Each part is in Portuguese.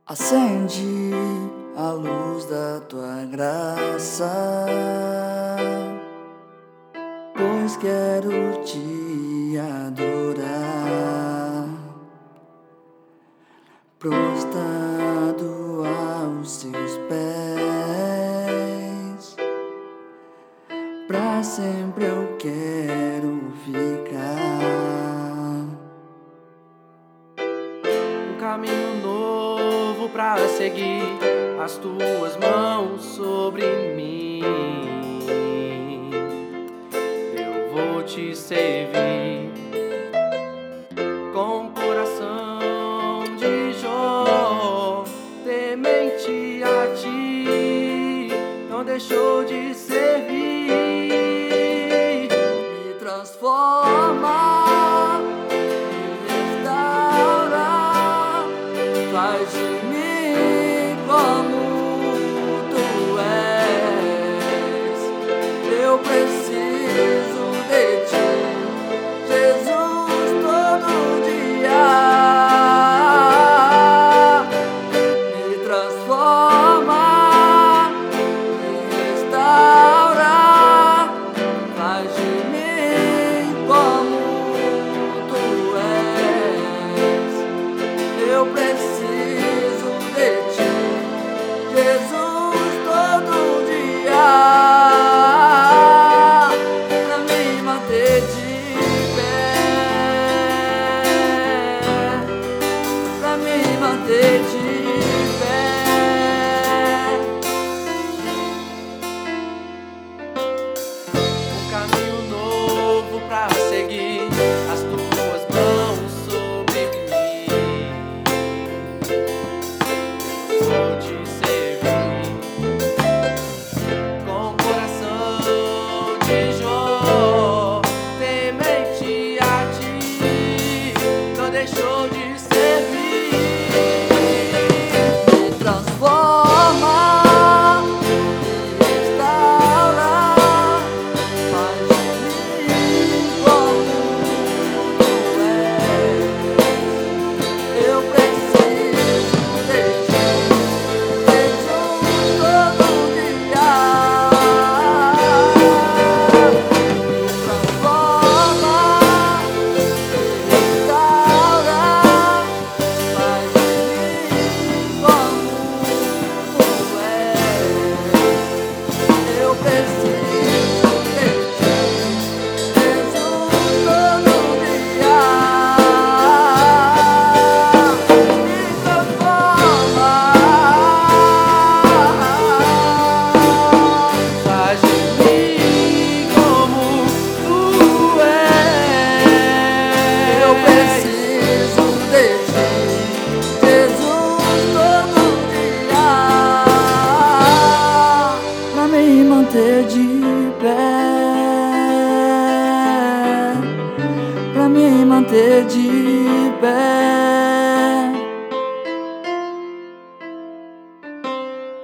Acende a luz da tua graça, pois quero te adorar, prostrado aos seus pés. Pra sempre eu quero ficar. Um caminho novo pra seguir, as tuas mãos sobre mim. Eu vou te servir com coração de Jó, temente a ti, não deixou de servir. Me transforma, me restaura, faz de mim como tu és. Eu preciso de ti, Jesus, todo dia. Me transforma, me restaura, faz de mim como tu és. Eu preciso de ti, Jesus, todo dia, pra me manter de pé, pra me manter de pé. Um caminho novo pra seguir, as tuas mãos sobre mim. Vou te servir com coração de Jó, temente a ti, não deixou de servir. Me transforma, me restaura, faz de mim como tu és. Eu preciso de ti, Jesus, todo dia. Me transforma, me restaura, faz de mim como tu és. Eu preciso de ti, Jesus, todo dia. Me transforma, Faz de mim como tu és. eu preciso de ti, Jesus, todo dia, pra me manter de pé, pra me manter de pé.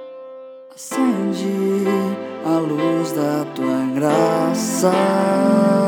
Acende a luz da tua graça,